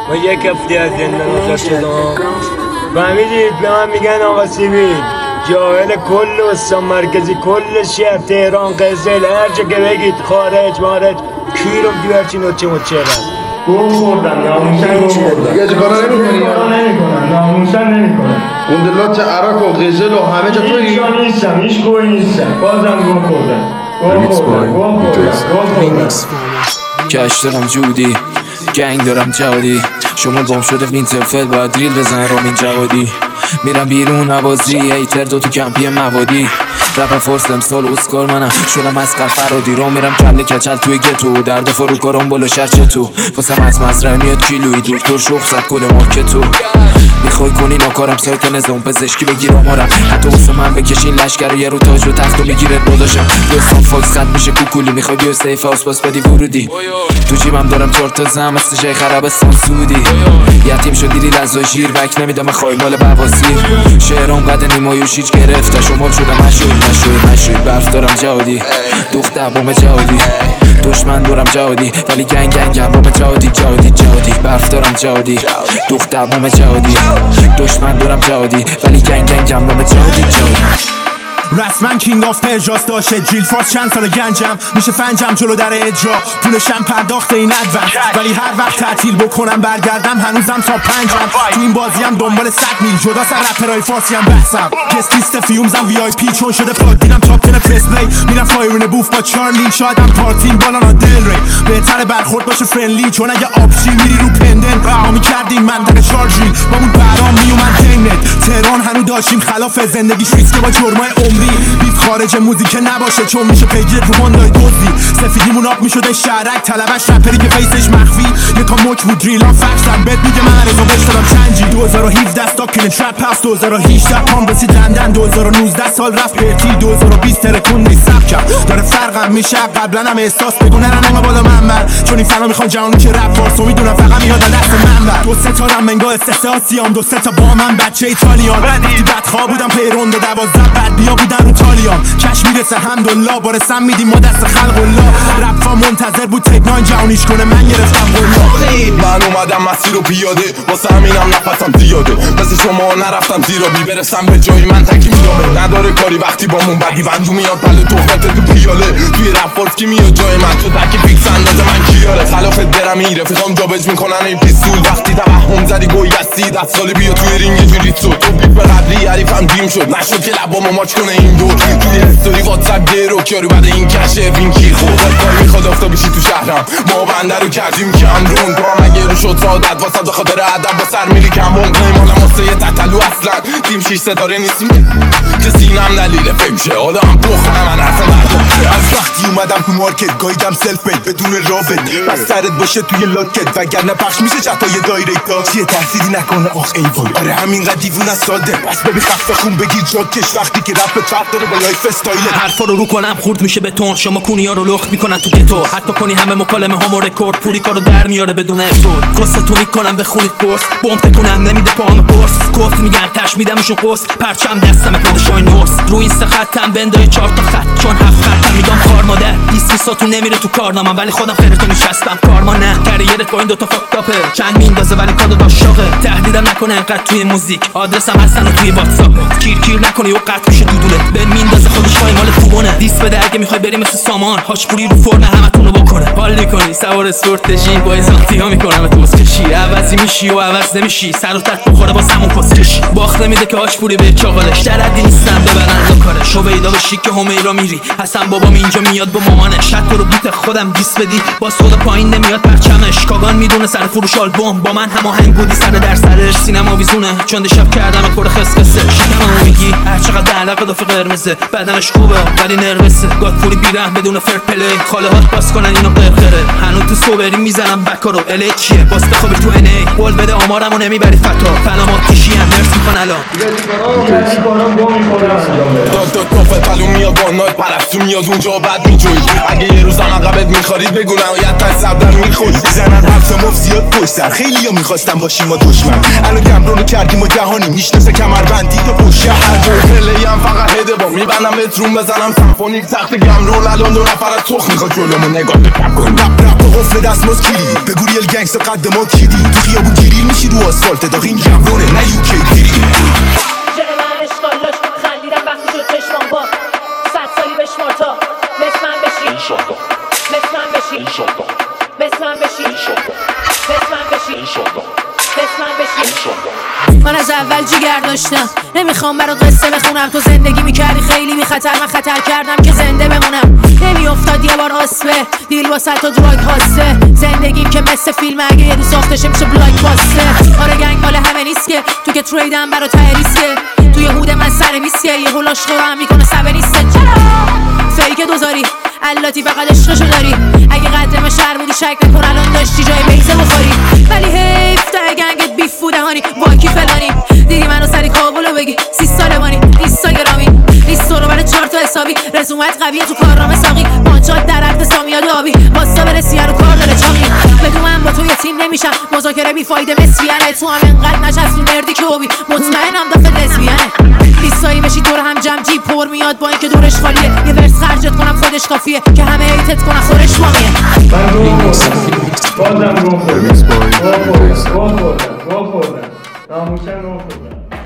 ما یک هفته از زندان آزاد شدم. فهمیدید؟ به من میگن آقا سیبیل، جاهل کل استان مرکزی، کل شهر تهران، قزل، هر جا که بگید، خارج مارج، کیرم دیو هرچی نوچه مچه رم گوه خوردم، ناموسن گوه خوردم. دیگه کارا نمیکنی؟ ناموسن نمیکنم. اون دلات عراق و غزل و همه جا توی؟ هیچ جا نیستم، هیچ گوه نیستم، بازم گوه خوردم. کش دارم جودی، گنگ دارم جوادی، شما گم شده وینترفل باید ریل بزن رامین جوادی. میرم بیرون نوازی ایتر دو تو کمپی موادی، رپ فورس امسال اسکار منم شدم از قل فرادی رو میرم کله کچل توی گتو، درد فروکارم بالا شرچه تو واسم از مزرعه میاد کیلوی دکتر شخ زد کل مارکت تو. میخوای کنی ناکارم سایت نظام پزشکی بگیر آمارم، حتی واسه من بکشین لشگر یه رو تاج و تخت و بگیره داداشم. دوستان فاکس خط میشه کوکولی، میخوای بیو سیف هاوس باس بدی ورودی، تو جیبم دارم 4 تا زم مثل جای خرابستان سودی. یتیم شد دیری لزا شیر بک نمیدم من خواهی مال بواسیر، شعرام قد نیمایوش هیچ گرفته شمال شدم مشوی برف دارم جهادی، دختر بوم جهادی، دشمن دارم جهادی ولی گنگ بوم جهادی برف دارم جهادی، دختر بوم جهادی، دشمن دارم جهادی ولی گنگ بوم جهادی. رسما کینگ آف پرژاس داشته جیل فارس چند سال گنجم میشه فنجم جلو در اجرا، پولشم پرداخت این ادوان ولی هر وقت تعطیل بکنم برگردم هنوزم تا 5م تو این بازیم دنبال 100 میل جدا سر رپرای فارسی هم بحثم گستیست فیومزم وی آی پی چون شده پلاگینم تاپ 10 پرس پلی، میرم فایرین بوف با چارلی شایدم پارتین بالا نا دل ری، بهتره برخورد باشه فرندلی چون اگه آبشی میری رو پندن ما میکردیم منطقه شارژیل با اون برام میومد تینت تهران هنو داشتیم خلاف زندگیش ریسک با جرمای بیف خارج موزیک نباشه چون میشه پیجی رو باندای دوزی، سفیدیمون آب میشده شرک طلبش رپری که فیسش مخفی یکا مک بود ریلان فکسم بهت میگه من رزا بشترم چنجی. 2017 استاکین ترپ هاوس، 2018 پام رسید لندن، 2019 سال رفت پرتی، 2020 ترکون نیست سبکم داره فرقم میشه قبلا هم احساس بگونه ننگا بالا من چون این فنا میخوان جهانی که رپ فارسو میدونم فقط میاد دست من 2 سه تا منگا استساسیام 2 سه تا با من بچه ایتالیان وقتی بدخواه بودم پیرون 12 بعد بیا بودن رو تالیام کش میرسه حمدالله بارسم میدیم ما دست خلق الله رپا منتظر بود تیپ 9 جهانیش کنه من گرفتم قلا. من اومدم مسیر رو پیاده واسه همینم نفسم زیاده مثل شما نرفتم زیرا بی برسم به جای من تکی میامه نداره کاری وقتی با من بدی وندو میاد پله تخمت تو پیاله توی رپ فورس کی میاد جای من تو تکی فیکس اندازه من کیاره خلافت برم این رفیقام جابج میکنن این پیستول وقتی توهم زدی گویستی 10 سالی بیا توی رینگ جوری تو بیف قبلی حریفم دیم شد نشد که لبامو ماچ کنه این دور توی استوری واتساپ گیرو کیارو بعد این کشه وینکی خود کار میخواد افتا بشی تو شهرم ما بنده رو کردیم کمرون تو هم اگه رو شد سعادت واسه به خاطر ادب با سر میری کمون قیمانم واسه یه تطلو اصلا تیم 6 ستاره نیستیم که سینم دلیل فکشه آدم بخونم من حرف مردم از وقتی اومدم تو مارکت گایدم سلف مید بدون رابط بس سرت باشه توی لاکت وگرنه پخش میشه چطای دایرکتا چیه تحصیلی نکنه آخ ای وای آره همینقدر دیوونه ساده بس ببین خفه خون بگیر جاکش وقتی که رپ فرق داره با لایف استایل حرفا رو کنم خورد میشه بتون شما کونیا رو لخت میکنن تو گتو حتی کنی همه مکالمه هامو رکورد پولی کارو در میاره بدون افسود قصتو میکنم بخونید پرس بوم تکونم نمیده پاهم پرس کفت میگن تش میدمشون قص پرچم دستم پادشای نورس رو این سه خطم بندای 4 تا خط چون 7 خطم میگم کار مادر 20 ساتون نمیره تو کارنامه ولی خودم خیرتو میشستم کارما نه کریرت با این دوتا فاکتاپه چند میندازه ولی کادو داشاقه تهدیدم نکنه انقدر توی موزیک آدرسم هستن و توی واتساپ کیر نکنی و قطع میشه دودوله به میندازه خودش پای مال خوبونه دیس بده اگه میخوای بری مثل سامان هاچپوری رو فرن همتون رو بکنه حال کنی سوار سورتشی با ازانتیا میکنم تو کشی عوضی میشی و عوض نمیشی سر و تت بخوره با سمون کسکشی باخت نمیده که هاچپوری به چاقالش دردی نیستم ببرن کاره شو ویدا بشی که همیرا میری حسن بابام اینجا میاد با مامانش حتی رو بیت خودم دیس بدی باز خود پایین نمیاد پرچمش کاغان میدونه سر فروش آلبوم با من هماهنگ بودی سر در سرش سینما ویزونه چون دیشب کردم کار خسخسه شکممو میگی هر چقدر علاقه دافی قرمزه بدنش خوبه ولی نروسه گاد پولی بیرحم بدون فر پلی خاله هات باز کنن اینو قرقره هنوز تو صبری میزنم بکارو الی چیه باز بخوابی تو ان ای قول بده آمارمو نمیبری فتا فلامات کشی هم نرس میکن الان داد کافه پلو میاد با نایت پرستو میاد اونجا بعد میجوی اگه یه روزم عقبت میخورید بگو نهایت تا صبر میخوری زنن حرف مفت زیاد پشت سر خیلی ها میخواستم باشیم ما دشمن الان گمرونو کردیم و جهانی میشناسه کمربندی تو پشت هر جای پلی هم فقط هده با میبندم بهترون بزنم سمفونیک تخت گمرون الان 2 نفر از تخ میخواد جلومو نگاه بکن رپ و قفل دست مزکیلی بگو ریل گنگستر قد رد ما کیدی تو خیابون گیریل میشی رو آسفالت داغ این جوونه نه یوکی گیری جای من اشغال داشت خندیدم وقتی شد چشمان با 100 سالی بشمار تا مثل من بشی مثل من بشی مثل من بشی مثل من بشی مثل من بشی. من از اول جیگر داشتم نمیخوام برات قصه بخونم تو زندگی میکردی خیلی بی خطر من خطر کردم که زنده بمونم نمیافتاد یه بار آسفه دیل واسه تو دراگ هاسته زندگیم که مثل فیلم اگه یه روز ساخته میشه بلاک باسته آره گنگ مال همه نیست که تو که تریدم برا ته ریسکه توی هود من سر میسکه یه هولاش خورم میکنه سبه نیسته فیک دوزاری علاتی فقط عشقشو داری اگه قدر من شهر بودی شک نکن الان داشتی جای بیزه بخوری ولی حیف تا گنگت بیف بودهانی واکی فلانی دیدی منو سری کابلو بگی 30 ساله مانی اینستاگرامی لیست رو برای 4 تا حسابی رزومت قویه تو کارنامه ساقی پانچات در عقد سامیاد آبی واستا برسی رو کار داره چاقی بدون من با تو یه تیم نمیشم مذاکره بی فایده مسفیانه تو هم انقدر نشست تو نردی که هوبی مطمئنم دافه لزبیانه لیستایی بشی دور هم جمع جیب پر میاد با اینکه دورش خالیه یه ورس خرجت کنم خودش کافیه که همه ایتت کنم خورش مامیه بازم گل خوردم ناموسن گل خوردم